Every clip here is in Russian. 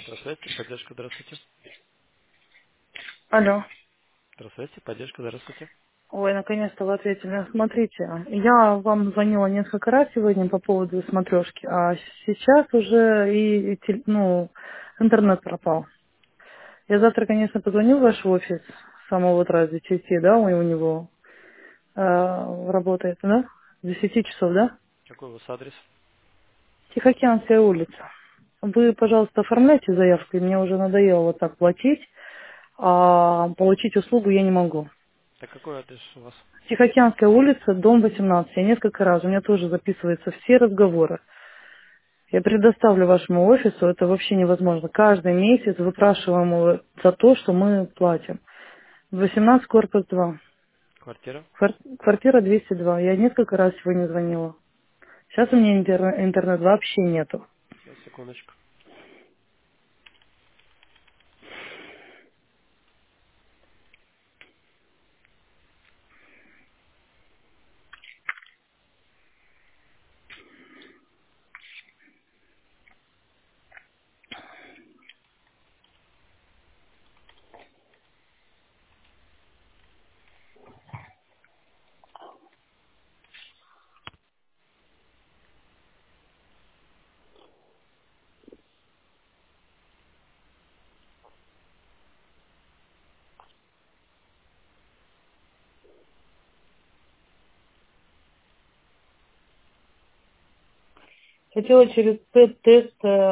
Здравствуйте, поддержка, здравствуйте. Алло. Здравствуйте, поддержка, здравствуйте. Ой, наконец-то вы ответили. Смотрите, я вам звонила несколько раз сегодня по поводу смотрешки, а сейчас уже интернет пропал. Я завтра, конечно, позвоню в ваш офис с самого утра с 10, да, у него работает, да? С 10 часов, да? Какой у вас адрес? Тихоокеанская улица. Вы, пожалуйста, оформляйте заявку, и мне уже надоело вот так платить, а получить услугу я не могу. Так какой адрес у вас? Тихоокеанская улица, дом 18. Я несколько раз, у меня тоже записываются все разговоры. Я предоставлю вашему офису, это вообще невозможно. Каждый месяц выпрашиваем его за то, что мы платим. 18 корпус 2. Квартира? Квартира 202. Я несколько раз сегодня звонила. Сейчас у меня интернет вообще нету. Сейчас, секундочку. Хотела через тест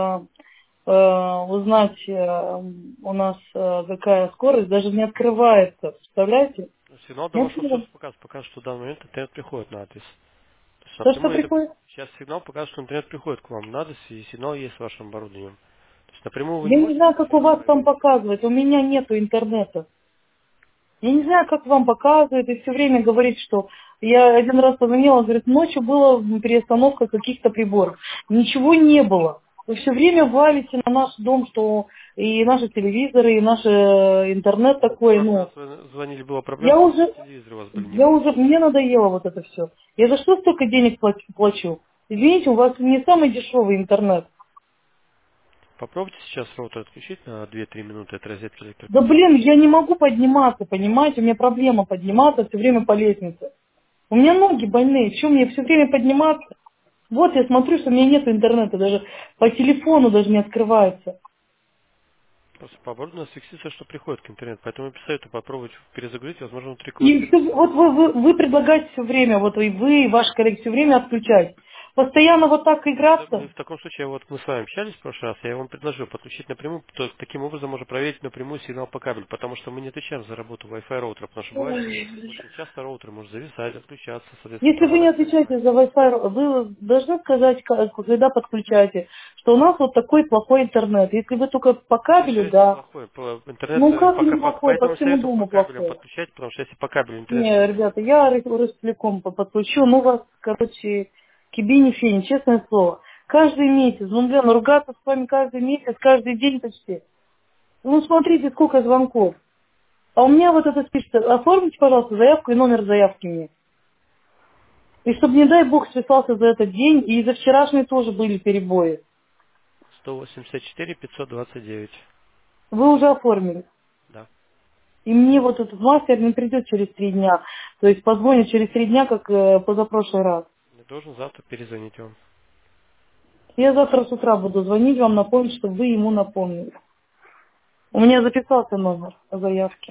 узнать у нас какая скорость, даже не открывается, представляете? Сигнал до Не вашего открывается. устройства показывает, пока что в данный момент интернет приходит на адрес. То есть То, что напрямую это... приходит? Сейчас сигнал показывает, что интернет приходит к вам на адрес, и сигнал есть с вашим оборудованием. То есть напрямую вы не Я не можете знаю, как у подключиться, вас там проверить. показывает. У меня нету интернета. Я не знаю, как вам показывает. И все время говорит, что я один раз позвонила, говорит, ночью была перестановка каких-то приборов. Ничего не было. Вы все время валите на наш дом, что и наши телевизоры, и наш интернет В такой, прошлый ну. раз вы звонили, была проблема, Я потому что уже, телевизоры у вас были не работали. мне надоело вот это все. Я за что столько денег плачу? Извините, у вас не самый дешевый интернет. Попробуйте сейчас роутер отключить на 2-3 минуты от розетки Да электропитания. блин, я не могу подниматься, понимаете, у меня проблема подниматься все время по лестнице. У меня ноги больные, что мне все время подниматься? Вот я смотрю, что у меня нет интернета, даже по телефону даже не открывается. Просто по оборудованию фиксируется, что приходит к интернету, поэтому я советую попробовать перезагрузить, возможно, внутри И квартиры вот установить. вы предлагаете все время, вот и вы, и ваши коллеги все время отключать. Постоянно вот так Мы играться. в таком случае, вот мы с вами общались в прошлый раз, я вам предложил подключить напрямую, то таким образом можно проверить напрямую сигнал по кабелю, потому что мы не отвечаем за работу Wi-Fi роутера, потому что бывает, что Ой, очень часто роутер может зависать, отключаться, соответственно, если вы не провода срезать. отвечаете за Wi-Fi, вы должны сказать, когда подключаете, что у нас вот такой плохой интернет. Если вы только по кабелю, Сейчас да. неплохой. Интернет, Ну как неплохой, по поэтому я всему советую по дому кабелям плохой. подключать, потому что если по кабелю интернет Не, зависит, ребята, я Ростелеком подключу, ну вас, короче, кибини фени, честное слово. Каждый месяц, ну блин, ругаться с вами каждый месяц, каждый день почти. Ну смотрите, сколько звонков. А у меня вот это спишется, оформите, пожалуйста, заявку и номер заявки мне. И чтобы, не дай бог, списался за этот день, и за вчерашний тоже были перебои. 184 529. Вы уже оформили. Да. И мне вот этот мастер не придет через 3 дня. То есть позвонит через 3 дня, как позапрошлый раз. Я должен завтра перезвонить вам. Я завтра с утра буду звонить вам, напомнить, чтобы вы ему напомнили. У меня записался номер заявки.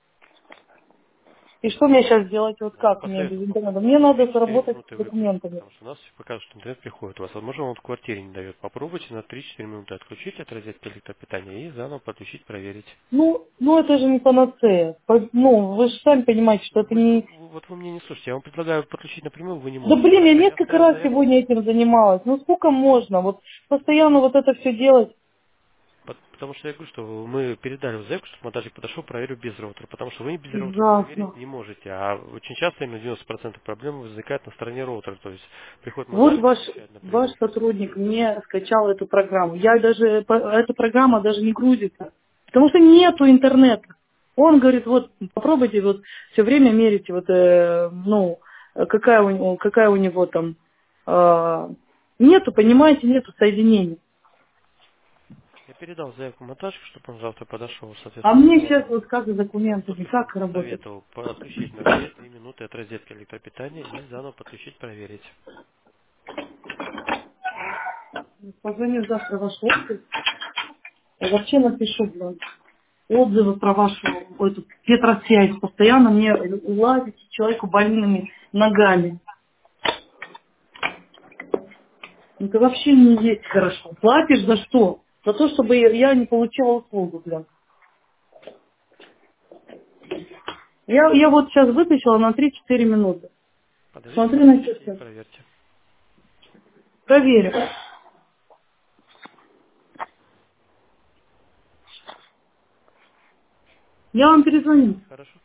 И что мне сейчас делать? Вот Я как мне без посоветую интернета? попробовать Мне на надо 3-4 сработать минуты с выключить, документами. потому что у нас покажет, что интернет приходит у вас. Возможно, он в квартире не дает. Попробуйте на 3-4 минуты отключить от розетки электропитания и заново подключить, проверить. Ну это же не панацея. Ну, вы же сами понимаете, что это не... Вот вы меня не слушаете. Я вам предлагаю подключить напрямую, вы не Да можете. блин, я Я несколько оставил раз заявку. сегодня этим занималась. Ну сколько можно? Вот постоянно вот это все делать. Потому что я говорю, что мы передали заявку, чтобы монтажник подошел, проверил без роутера. Потому что вы без роутера проверить Ужасно. не можете. А очень часто, именно 90% проблем возникает на стороне роутера. То есть приходит Вот монтажник, включает ваш напрямую. сотрудник мне скачал эту программу. Эта программа даже не грузится. Потому что нету интернета. Он говорит, вот попробуйте вот все время мерите, вот, какая у него там нету, понимаете, нету соединений. передал заявку монтажку, чтобы он завтра подошел, А соответственно, мне сейчас сделал. вот как с документами, Собственно, как работать? советовал отключить на все 2 минуты от розетки электропитания и заново подключить, проверить. Позвоню завтра в ваш офис. Я вообще напишу, блин, отзывы про вашу эту Петросвязь. Постоянно мне лазите человеку больными ногами. Это вообще не есть хорошо. Платишь за что? За то, чтобы я не получала услугу, блин. Я вот сейчас вытащила на 3-4 минуты. Подождите, Смотри на подключите и часы. проверьте. Проверю. Я вам перезвоню. Хорошо?